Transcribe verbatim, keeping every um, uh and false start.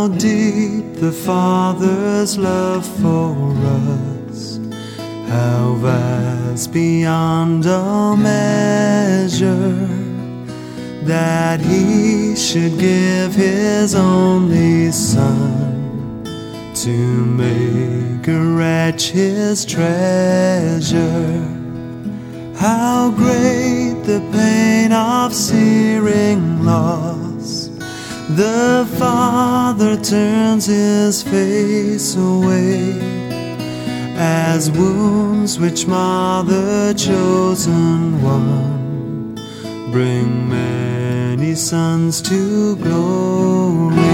How deep the Father's love for us, how vast beyond all measure, that He should give His only Son to make a wretch His treasure. How great the pain of searing loss! The Father turns His face away, as wounds which mar the chosen one bring many sons to glory.